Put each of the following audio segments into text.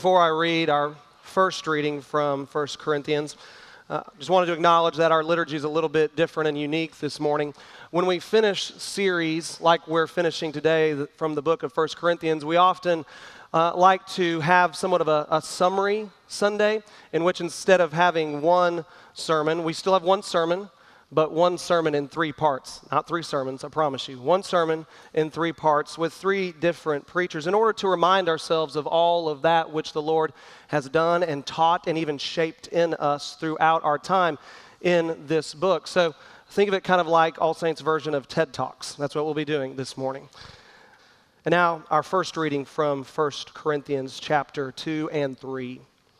Before I read our first reading from 1 Corinthians, just wanted to acknowledge that our liturgy is a little bit different and unique this morning. When we finish series like we're finishing today from the book of 1 Corinthians, we often like to have somewhat of a summary Sunday in which instead of having one sermon, we still have one sermon, but one sermon in three parts. Not three sermons, I promise you. One sermon in three parts with three different preachers in order to remind ourselves of all of that which the Lord has done and taught and even shaped in us throughout our time in this book. So think of it kind of like All Saints' version of TED Talks. That's what we'll be doing this morning. And now our first reading from 1 Corinthians chapter 2 and 3.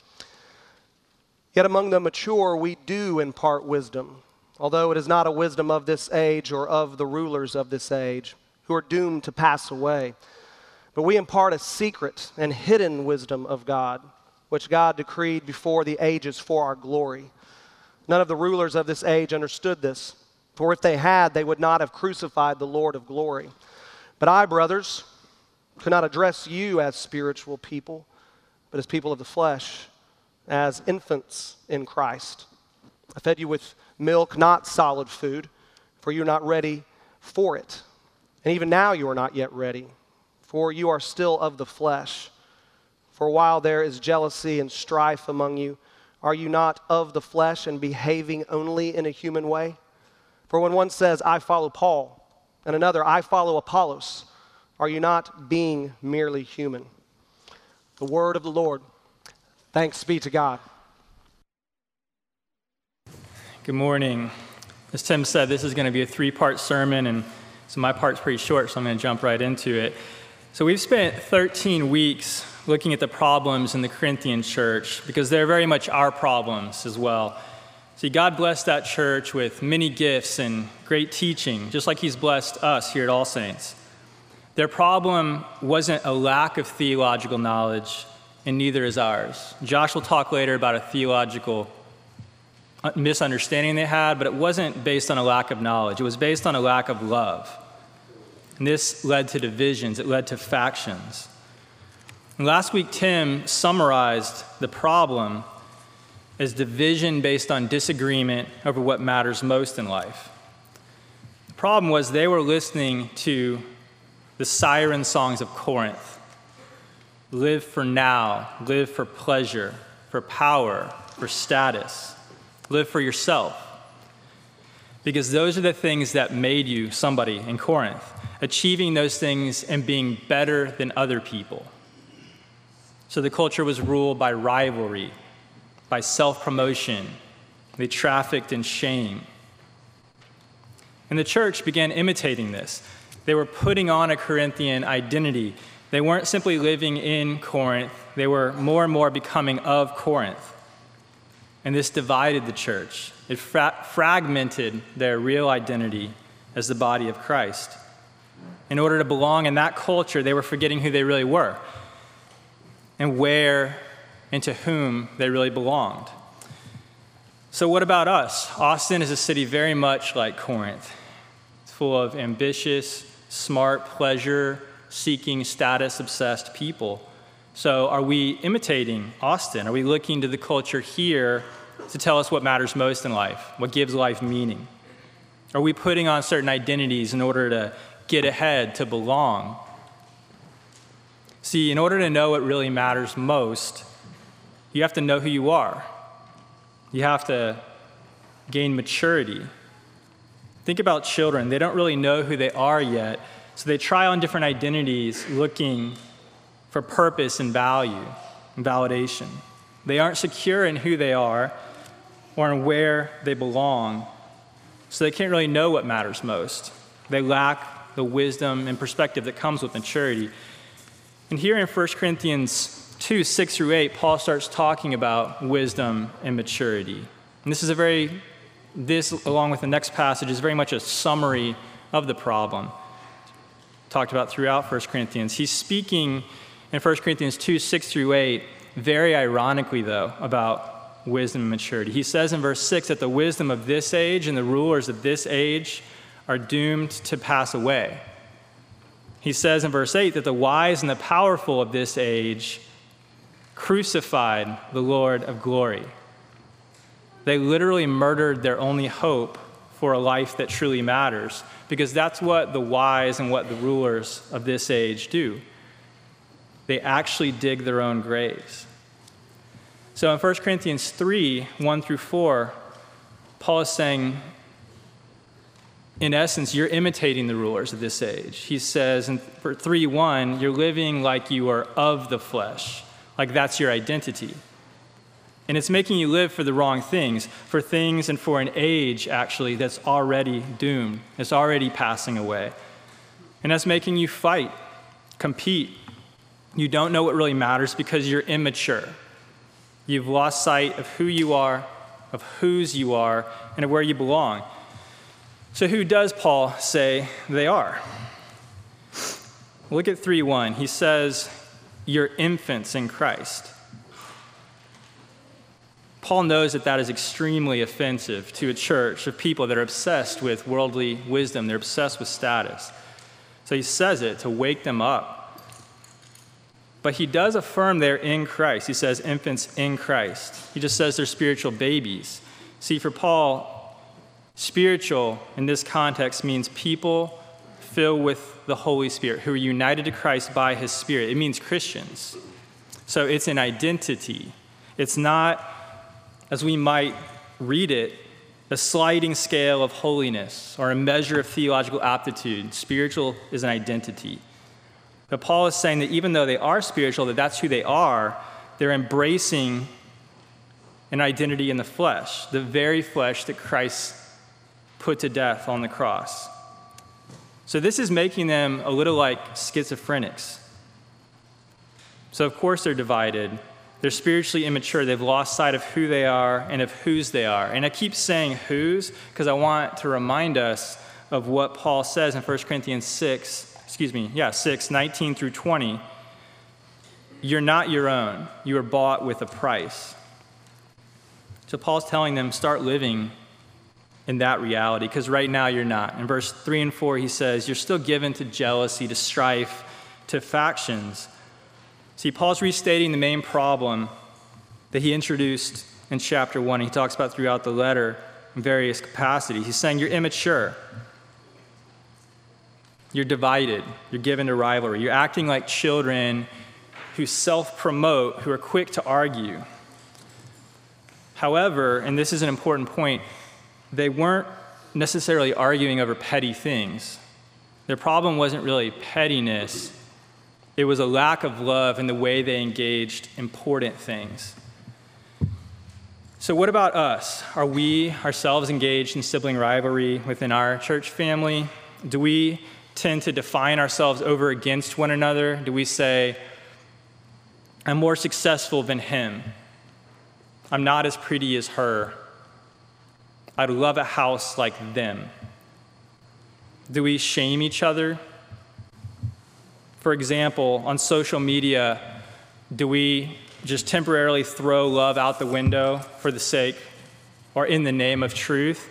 Yet among the mature we do impart wisdom, although it is not a wisdom of this age or of the rulers of this age, who are doomed to pass away. But we impart a secret and hidden wisdom of God, which God decreed before the ages for our glory. None of the rulers of this age understood this, for if they had, they would not have crucified the Lord of glory. But I, brothers, could not address you as spiritual people, but as people of the flesh, as infants in Christ. I fed you with milk, not solid food, for you are not ready for it. And even now you are not yet ready, for you are still of the flesh. For while there is jealousy and strife among you, are you not of the flesh and behaving only in a human way? For when one says, I follow Paul, and another, I follow Apollos, are you not being merely human? The word of the Lord. Thanks be to God. Good morning. As Tim said, this is going to be a three-part sermon, and so my part's pretty short, so I'm going to jump right into it. So we've spent 13 weeks looking at the problems in the Corinthian church, because they're very much our problems as well. See, God blessed that church with many gifts and great teaching, just like he's blessed us here at All Saints. Their problem wasn't a lack of theological knowledge, and neither is ours. Josh will talk later about a theological misunderstanding they had, but it wasn't based on a lack of knowledge. It was based on a lack of love. And this led to divisions. It led to factions. And last week, Tim summarized the problem as division based on disagreement over what matters most in life. The problem was they were listening to the siren songs of Corinth. Live for now, live for pleasure, for power, for status. Live for yourself. Because those are the things that made you somebody in Corinth, achieving those things and being better than other people. So the culture was ruled by rivalry, by self-promotion. They trafficked in shame. And the church began imitating this. They were putting on a Corinthian identity. They weren't simply living in Corinth. They were more and more becoming of Corinth. And this divided the church. It fragmented their real identity as the body of Christ. In order to belong in that culture, they were forgetting who they really were and where and to whom they really belonged. So what about us? Austin is a city very much like Corinth. It's full of ambitious, smart, pleasure-seeking, status-obsessed people. So are we imitating Austin? Are we looking to the culture here to tell us what matters most in life, what gives life meaning? Are we putting on certain identities in order to get ahead, to belong? See, in order to know what really matters most, you have to know who you are. You have to gain maturity. Think about children. They don't really know who they are yet, so they try on different identities looking for purpose and value and validation. They aren't secure in who they are or in where they belong, so they can't really know what matters most. They lack the wisdom and perspective that comes with maturity. And here in 1 Corinthians 2, 6 through 8, Paul starts talking about wisdom and maturity. And this, along with the next passage, is very much a summary of the problem talked about throughout 1 Corinthians. He's speaking in 1 Corinthians 2, 6 through 8, very ironically, though, about wisdom and maturity. He says in verse 6 that the wisdom of this age and the rulers of this age are doomed to pass away. He says in verse 8 that the wise and the powerful of this age crucified the Lord of glory. They literally murdered their only hope for a life that truly matters, because that's what the wise and what the rulers of this age do. They actually dig their own graves. So in 1 Corinthians 3, 1 through 4, Paul is saying, in essence, you're imitating the rulers of this age. He says in 3:1, you're living like you are of the flesh, like that's your identity. And it's making you live for the wrong things, for things and for an age, actually, that's already doomed. It's already passing away. And that's making you fight, compete. You don't know what really matters because you're immature. You've lost sight of who you are, of whose you are, and of where you belong. So who does Paul say they are? Look at 3:1. He says, you're infants in Christ. Paul knows that that is extremely offensive to a church of people that are obsessed with worldly wisdom. They're obsessed with status. So he says it to wake them up. But he does affirm they're in Christ. He says infants in Christ. He just says they're spiritual babies. See, for Paul, spiritual in this context means people filled with the Holy Spirit who are united to Christ by his Spirit. It means Christians. So it's an identity. It's not, as we might read it, a sliding scale of holiness or a measure of theological aptitude. Spiritual is an identity. But Paul is saying that even though they are spiritual, that that's who they are, they're embracing an identity in the flesh, the very flesh that Christ put to death on the cross. So this is making them a little like schizophrenics. So of course they're divided. They're spiritually immature. They've lost sight of who they are and of whose they are. And I keep saying whose because I want to remind us of what Paul says in 1 Corinthians 6, 19 through 20. You're not your own. You are bought with a price. So Paul's telling them, start living in that reality, because right now you're not. In verse 3 and 4, he says, you're still given to jealousy, to strife, to factions. See, Paul's restating the main problem that he introduced in chapter 1. He talks about throughout the letter in various capacities. He's saying you're immature. You're divided. You're given to rivalry. You're acting like children who self-promote, who are quick to argue. However, and this is an important point, they weren't necessarily arguing over petty things. Their problem wasn't really pettiness. It was a lack of love in the way they engaged important things. So what about us? Are we ourselves engaged in sibling rivalry within our church family? Do we tend to define ourselves over against one another? Do we say, I'm more successful than him? I'm not as pretty as her. I'd love a house like them. Do we shame each other? For example, on social media, do we just temporarily throw love out the window for the sake or in the name of truth?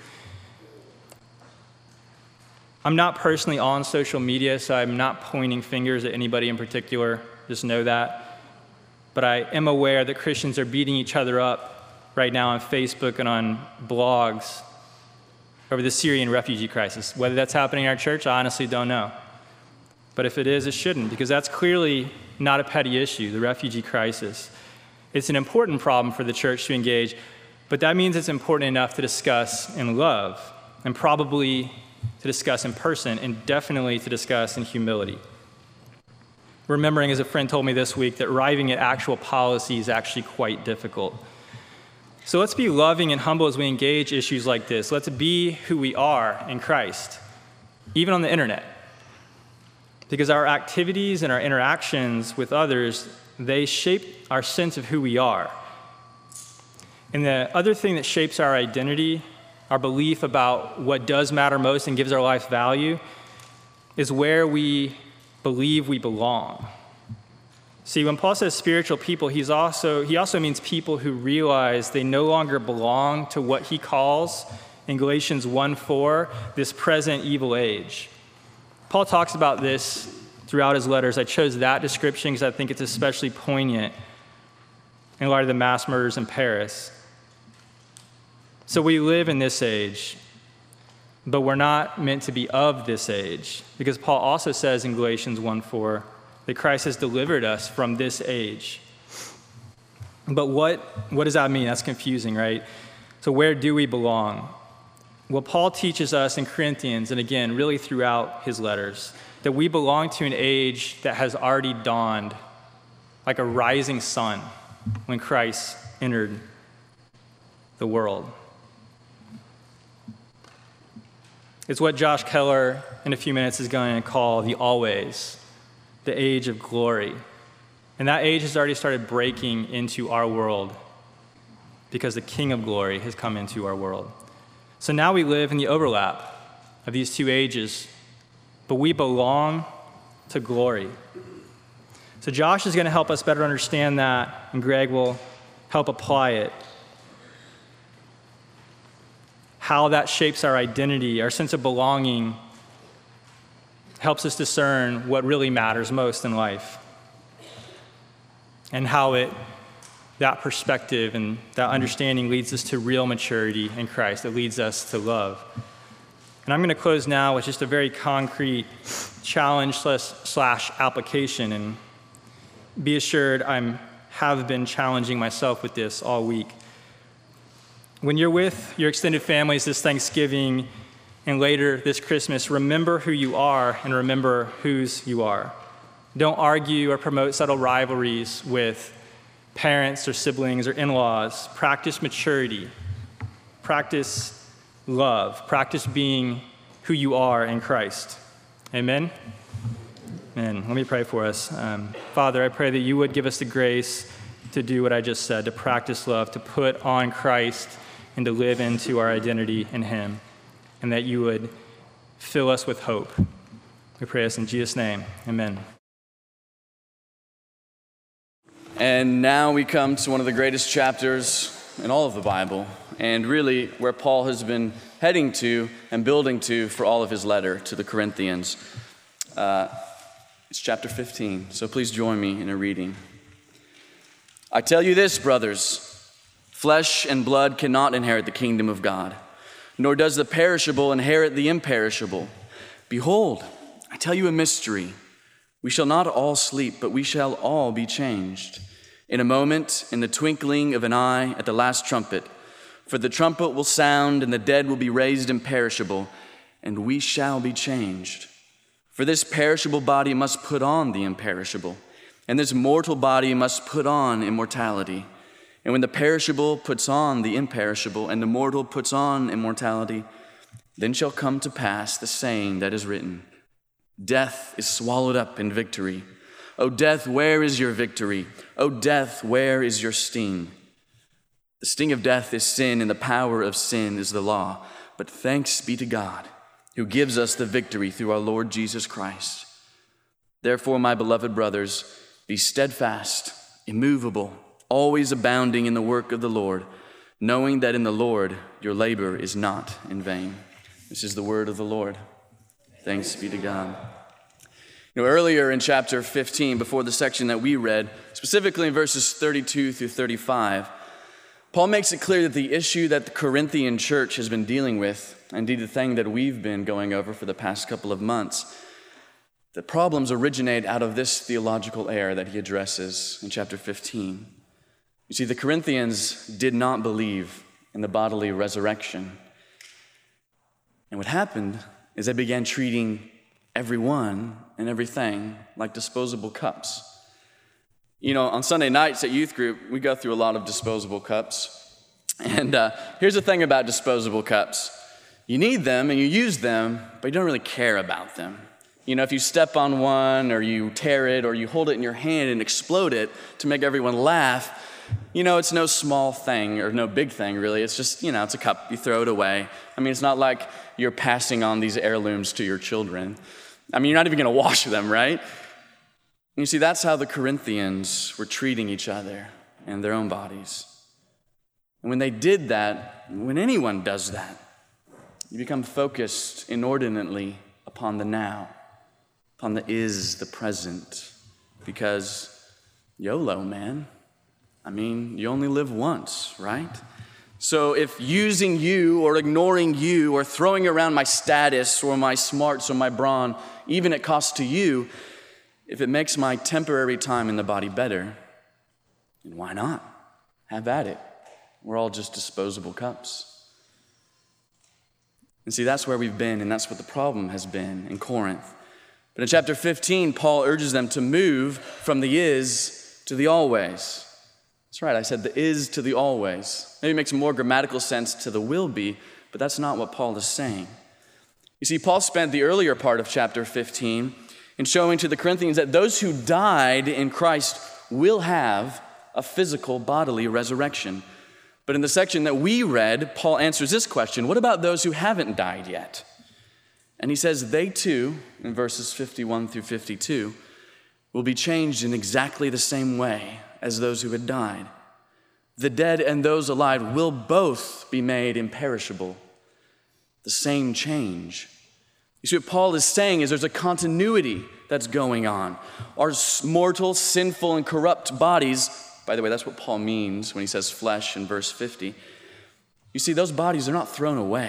I'm not personally on social media, so I'm not pointing fingers at anybody in particular. Just know that. But I am aware that Christians are beating each other up right now on Facebook and on blogs over the Syrian refugee crisis. Whether that's happening in our church, I honestly don't know. But if it is, it shouldn't, because that's clearly not a petty issue, the refugee crisis. It's an important problem for the church to engage, but that means it's important enough to discuss in love, and probably to discuss in person, and definitely to discuss in humility. Remembering, as a friend told me this week, that arriving at actual policy is actually quite difficult. So let's be loving and humble as we engage issues like this. Let's be who we are in Christ, even on the internet. Because our activities and our interactions with others, they shape our sense of who we are. And the other thing that shapes our identity, our belief about what does matter most and gives our life value, is where we believe we belong. See, when Paul says spiritual people, he also means people who realize they no longer belong to what he calls, in Galatians 1:4, this present evil age. Paul talks about this throughout his letters. I chose that description because I think it's especially poignant. in light of the mass murders in Paris. So we live in this age, but we're not meant to be of this age, because Paul also says in Galatians 1:4 that Christ has delivered us from this age. But what does that mean? That's confusing, right? So where do we belong? Well, Paul teaches us in Corinthians, and again, really throughout his letters, that we belong to an age that has already dawned like a rising sun when Christ entered the world. It's what Josh Keller in a few minutes is going to call the always, the age of glory. And that age has already started breaking into our world because the King of glory has come into our world. So now we live in the overlap of these two ages, but we belong to glory. So Josh is going to help us better understand that, and Greg will help apply it. How that shapes our identity, our sense of belonging, helps us discern what really matters most in life, and how that perspective and that understanding leads us to real maturity in Christ. It leads us to love. And I'm going to close now with just a very concrete challenge slash application. And be assured, I have been challenging myself with this all week. When you're with your extended families this Thanksgiving and later this Christmas, remember who you are and remember whose you are. Don't argue or promote subtle rivalries with parents or siblings or in-laws. Practice maturity. Practice love. Practice being who you are in Christ. Amen? Amen. Let me pray for us. Father, I pray that you would give us the grace to do what I just said, to practice love, to put on Christ, and to live into our identity in him, and that you would fill us with hope. We pray this in Jesus' name. Amen. And now we come to one of the greatest chapters in all of the Bible, and really where Paul has been heading to and building to for all of his letter to the Corinthians. It's chapter 15, so please join me in a reading. I tell you this, brothers, flesh and blood cannot inherit the kingdom of God, nor does the perishable inherit the imperishable. Behold, I tell you a mystery. We shall not all sleep, but we shall all be changed. In a moment, in the twinkling of an eye, at the last trumpet. For the trumpet will sound, and the dead will be raised imperishable, and we shall be changed. For this perishable body must put on the imperishable, and this mortal body must put on immortality. And when the perishable puts on the imperishable, and the mortal puts on immortality, then shall come to pass the saying that is written, Death is swallowed up in victory. O death, where is your victory? O death, where is your sting? The sting of death is sin, and the power of sin is the law. But thanks be to God, who gives us the victory through our Lord Jesus Christ. Therefore, my beloved brothers, be steadfast, immovable, always abounding in the work of the Lord, knowing that in the Lord your labor is not in vain. This is the word of the Lord. Thanks be to God. Earlier in chapter 15, before the section that we read, specifically in verses 32 through 35, Paul makes it clear that the issue that the Corinthian church has been dealing with, indeed the thing that we've been going over for the past couple of months, the problems originate out of this theological error that he addresses in chapter 15. You see, the Corinthians did not believe in the bodily resurrection. And what happened is they began treating everyone and everything like disposable cups. On Sunday nights at youth group, we go through a lot of disposable cups. And here's the thing about disposable cups. You need them and you use them, but you don't really care about them. If you step on one or you tear it or you hold it in your hand and explode it to make everyone laugh, it's no small thing or no big thing, really. It's just, it's a cup. You throw it away. It's not like you're passing on these heirlooms to your children. You're not even going to wash them, right? And you see, that's how the Corinthians were treating each other and their own bodies. And when they did that, when anyone does that, you become focused inordinately upon the now, upon the is, the present, because YOLO, man. I mean, you only live once, right? So if using you or ignoring you or throwing around my status or my smarts or my brawn, even at cost to you, if it makes my temporary time in the body better, then why not? Have at it. We're all just disposable cups. And see, that's where we've been, and that's what the problem has been in Corinth. But in chapter 15, Paul urges them to move from the is to the always. That's right, I said the is to the always. Maybe it makes more grammatical sense to the will be, but that's not what Paul is saying. You see, Paul spent the earlier part of chapter 15 in showing to the Corinthians that those who died in Christ will have a physical bodily resurrection. But in the section that we read, Paul answers this question: what about those who haven't died yet? And he says they too, in verses 51 through 52, will be changed in exactly the same way as those who had died. The dead and those alive will both be made imperishable. The same change. You see, what Paul is saying is there's a continuity that's going on. Our mortal, sinful, and corrupt bodies, by the way, that's what Paul means when he says flesh in verse 50. You see, those bodies are not thrown away,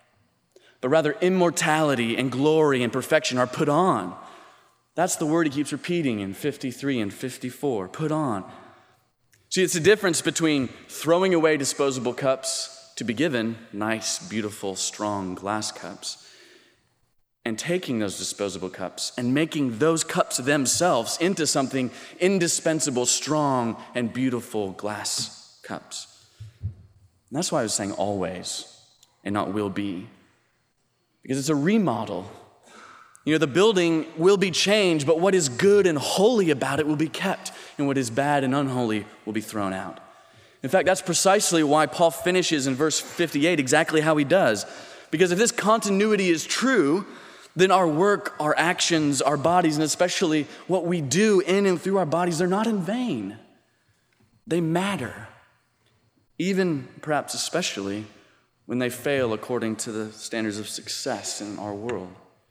but rather immortality and glory and perfection are put on. That's the word he keeps repeating in 53 and 54, put on. See, it's the difference between throwing away disposable cups to be given nice, beautiful, strong glass cups, and taking those disposable cups and making those cups themselves into something indispensable, strong, and beautiful glass cups. And that's why I was saying always and not will be, because it's a remodel. You know, the building will be changed, but what is good and holy about it will be kept, and what is bad and unholy will be thrown out. In fact, that's precisely why Paul finishes in verse 58 exactly how he does. Because if this continuity is true, then our work, our actions, our bodies, and especially what we do in and through our bodies, they're not in vain. They matter. Even, perhaps especially, when they fail according to the standards of success in our world.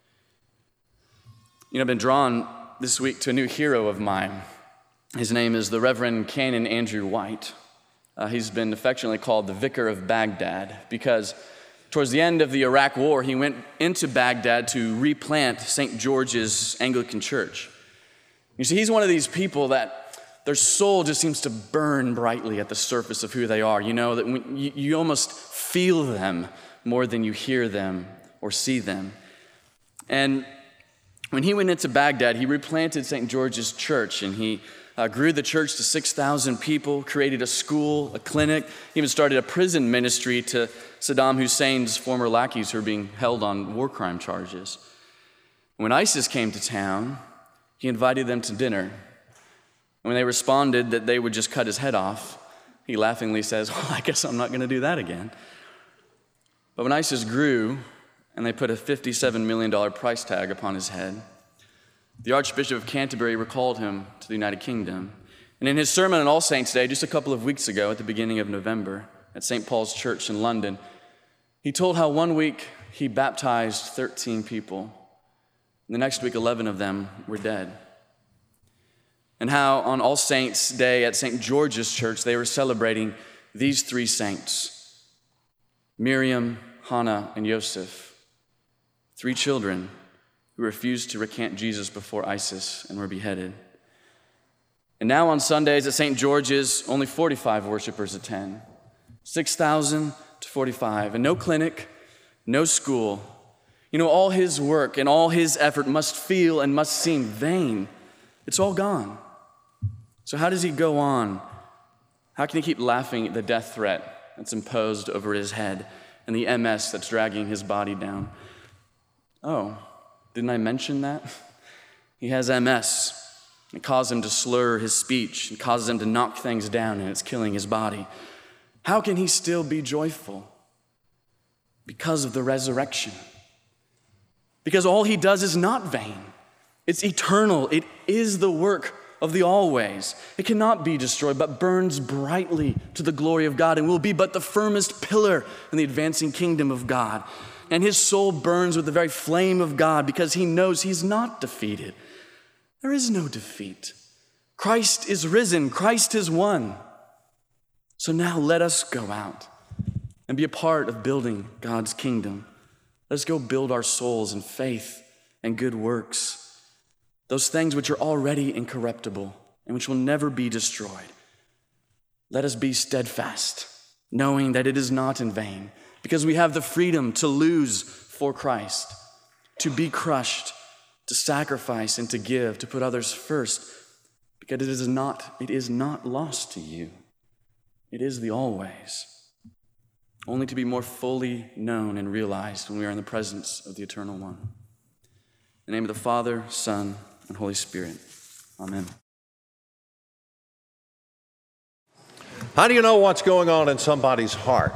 You know, I've been drawn this week to a new hero of mine. His name is the Reverend Canon Andrew White. He's been affectionately called the Vicar of Baghdad because towards the end of the Iraq War, he went into Baghdad to replant St. George's Anglican Church. You see, he's one of these people that their soul just seems to burn brightly at the surface of who they are. You know, that you almost feel them more than you hear them or see them. And when he went into Baghdad, he replanted St. George's Church, and he grew the church to 6,000 people, created a school, a clinic, even started a prison ministry to Saddam Hussein's former lackeys who were being held on war crime charges. When ISIS came to town, he invited them to dinner. When they responded that they would just cut his head off, he laughingly says, well, I guess I'm not going to do that again. But when ISIS grew, and they put a $57 million price tag upon his head, the Archbishop of Canterbury recalled him to the United Kingdom. And in his sermon on All Saints' Day, just a couple of weeks ago at the beginning of November at St. Paul's Church in London, he told how one week he baptized 13 people. And the next week, 11 of them were dead. And how on All Saints' Day at St. George's Church, they were celebrating these three saints, Miriam, Hannah, and Joseph, three children who refused to recant Jesus before ISIS and were beheaded. And now on Sundays at St. George's, only 45 worshipers attend. 6,000 to 45, and no clinic, no school. You know, all his work and all his effort must feel and must seem vain. It's all gone. So how does he go on? How can he keep laughing at the death threat that's imposed over his head and the MS that's dragging his body down? Oh, didn't I mention that? He has MS. It causes him to slur his speech. It causes him to knock things down, and it's killing his body. How can he still be joyful? Because of the resurrection. Because all he does is not vain. It's eternal. It is the work of the always. It cannot be destroyed, but burns brightly to the glory of God and will be but the firmest pillar in the advancing kingdom of God. And his soul burns with the very flame of God because he knows he's not defeated. There is no defeat. Christ is risen. Christ is won. So now let us go out and be a part of building God's kingdom. Let us go build our souls in faith and good works, those things which are already incorruptible and which will never be destroyed. Let us be steadfast, knowing that it is not in vain, because we have the freedom to lose for Christ, to be crushed, to sacrifice and to give, to put others first, because it is not lost to you. It is the always, only to be more fully known and realized when we are in the presence of the Eternal One. In the name of the Father, Son, and Holy Spirit. Amen. How do you know what's going on in somebody's heart?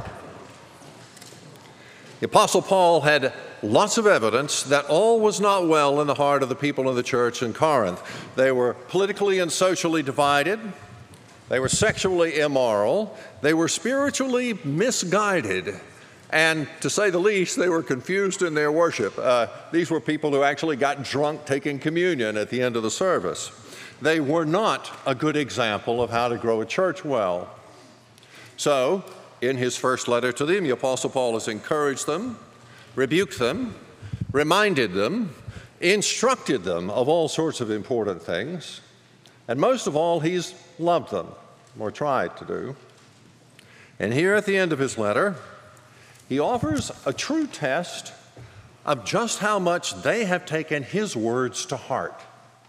The Apostle Paul had lots of evidence that all was not well in the heart of the people of the church in Corinth. They were politically and socially divided. They were sexually immoral. They were spiritually misguided. And to say the least, they were confused in their worship. These were people who actually got drunk taking communion at the end of the service. They were not a good example of how to grow a church well. So, in his first letter to them, the Apostle Paul has encouraged them, rebuked them, reminded them, instructed them of all sorts of important things, and most of all, he's loved them, or tried to do. And here at the end of his letter, he offers a true test of just how much they have taken his words to heart.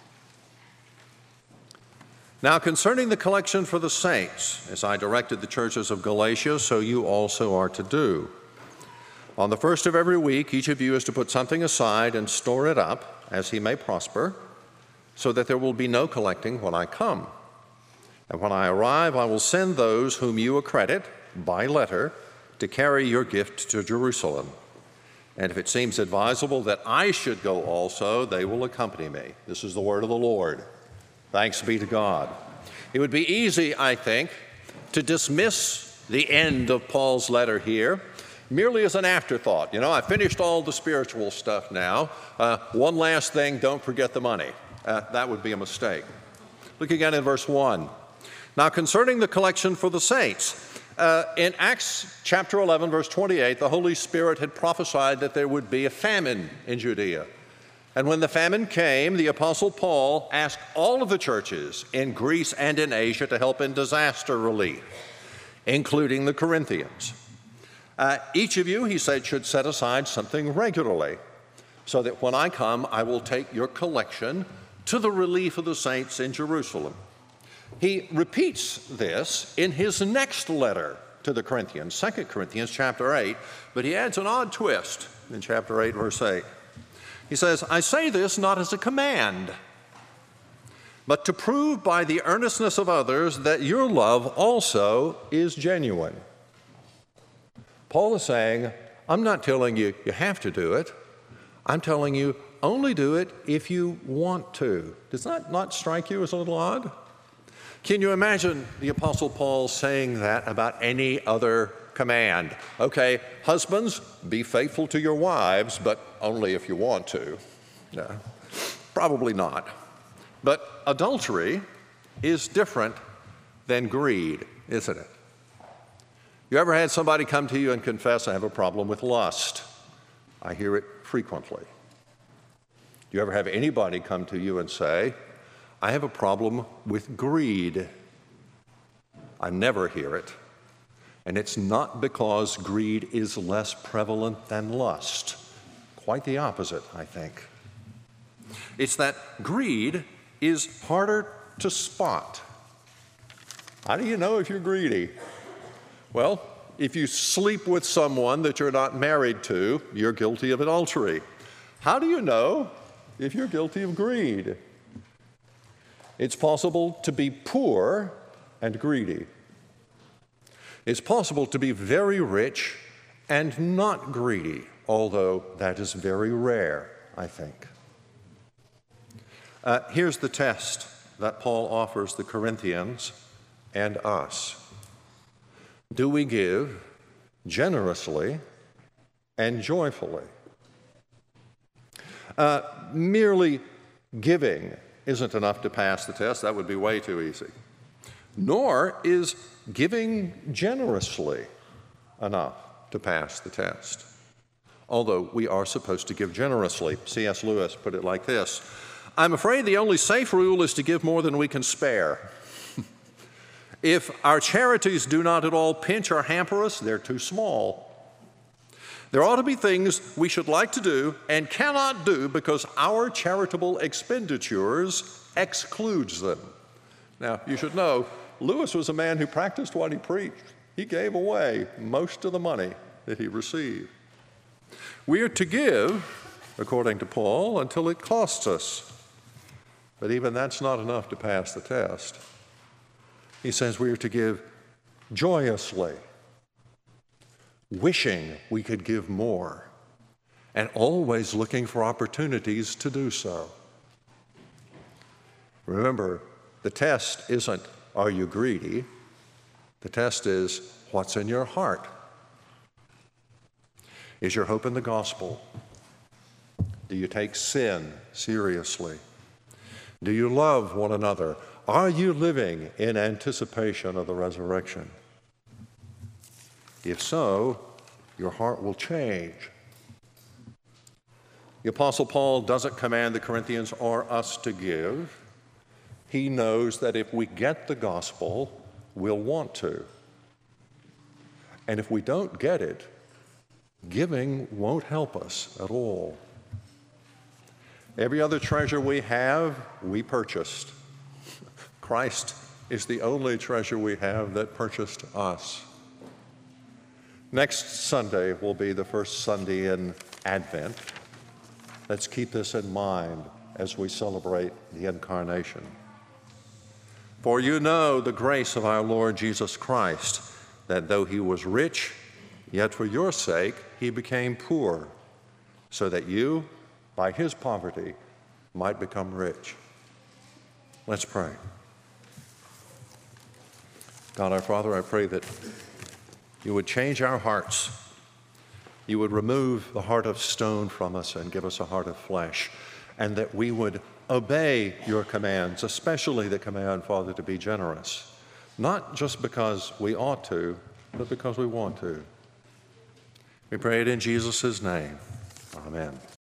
Now, concerning the collection for the saints, as I directed the churches of Galatia, so you also are to do. On the first of every week, each of you is to put something aside and store it up, as he may prosper, so that there will be no collecting when I come. And when I arrive, I will send those whom you accredit, by letter, to carry your gift to Jerusalem. And if it seems advisable that I should go also, they will accompany me. This is the word of the Lord. Thanks be to God. It would be easy, I think, to dismiss the end of Paul's letter here merely as an afterthought. You know, I finished all the spiritual stuff now. One last thing, don't forget the money. That would be a mistake. Look again in verse 1. Now, concerning the collection for the saints, in Acts chapter 11, verse 28, the Holy Spirit had prophesied that there would be a famine in Judea. And when the famine came, the Apostle Paul asked all of the churches in Greece and in Asia to help in disaster relief, including the Corinthians. Each of you, he said, should set aside something regularly, so that when I come, I will take your collection to the relief of the saints in Jerusalem. He repeats this in his next letter to the Corinthians, 2 Corinthians chapter 8, but he adds an odd twist in chapter 8, verse 8. He says, I say this not as a command, but to prove by the earnestness of others that your love also is genuine. Paul is saying, I'm not telling you you have to do it. I'm telling you only do it if you want to. Does that not strike you as a little odd? Can you imagine the Apostle Paul saying that about any other command? Okay, husbands, be faithful to your wives, but only if you want to. No, probably not. But adultery is different than greed, isn't it? You ever had somebody come to you and confess, I have a problem with lust? I hear it frequently. Do you ever have anybody come to you and say, I have a problem with greed? I never hear it. And it's not because greed is less prevalent than lust. Quite the opposite, I think. It's that greed is harder to spot. How do you know if you're greedy? Well, if you sleep with someone that you're not married to, you're guilty of adultery. How do you know if you're guilty of greed? It's possible to be poor and greedy. It's possible to be very rich and not greedy, although that is very rare, I think. Here's the test that Paul offers the Corinthians and us. Do we give generously and joyfully? Merely giving isn't enough to pass the test. That would be way too easy. nor is giving generously enough to pass the test. Although we are supposed to give generously. C.S. Lewis put it like this: I'm afraid the only safe rule is to give more than we can spare. If our charities do not at all pinch or hamper us, they're too small. There ought to be things we should like to do and cannot do because our charitable expenditures excludes them. Now, you should know, Lewis was a man who practiced what he preached. He gave away most of the money that he received. We are to give, according to Paul, until it costs us. But even that's not enough to pass the test. He says we are to give joyously, wishing we could give more, and always looking for opportunities to do so. Remember, the test isn't, are you greedy? The test is, what's in your heart? Is your hope in the gospel? Do you take sin seriously? Do you love one another? Are you living in anticipation of the resurrection? If so, your heart will change. The Apostle Paul doesn't command the Corinthians or us to give. He knows that if we get the gospel, we'll want to. And if we don't get it, giving won't help us at all. Every other treasure we have, we purchased. Christ is the only treasure we have that purchased us. Next Sunday will be the first Sunday in Advent. Let's keep this in mind as we celebrate the Incarnation. For you know the grace of our Lord Jesus Christ, that though he was rich, yet for your sake he became poor, so that you, by his poverty, might become rich. Let's pray. God our Father, I pray that you would change our hearts. You would remove the heart of stone from us and give us a heart of flesh, and that we would obey your commands, especially the command, Father, to be generous, not just because we ought to, but because we want to. We pray it in Jesus' name. Amen.